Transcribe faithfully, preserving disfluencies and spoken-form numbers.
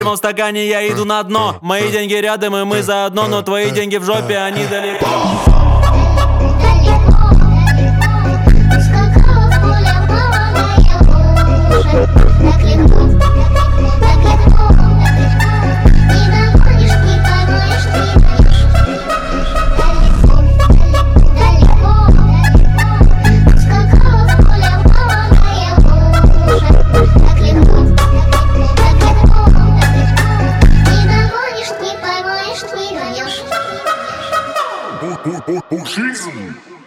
в стакане, я иду на дно. Мои деньги рядом, и мы заодно. Но твои деньги в жопе, они далеко.